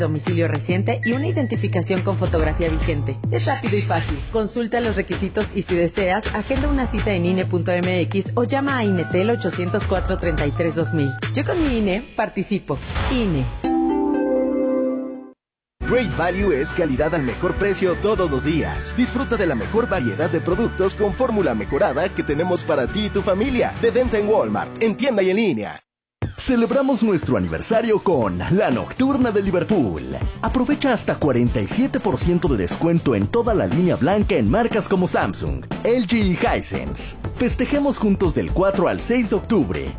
domicilio reciente y una identificación con fotografía vigente. Es rápido y fácil. Consulta los requisitos y si deseas, agenda una cita en INE.mx o llama a INETEL 804-33-2000. Yo con mi INE participo. INE. Great Value es calidad al mejor precio todos los días. Disfruta de la mejor variedad de productos con fórmula mejorada que tenemos para ti y tu familia. De venta en Walmart, en tienda y en línea. Celebramos nuestro aniversario con la Nocturna de Liverpool. Aprovecha hasta 47% de descuento en toda la línea blanca en marcas como Samsung, LG y Hisense. Festejemos juntos del 4 al 6 de octubre.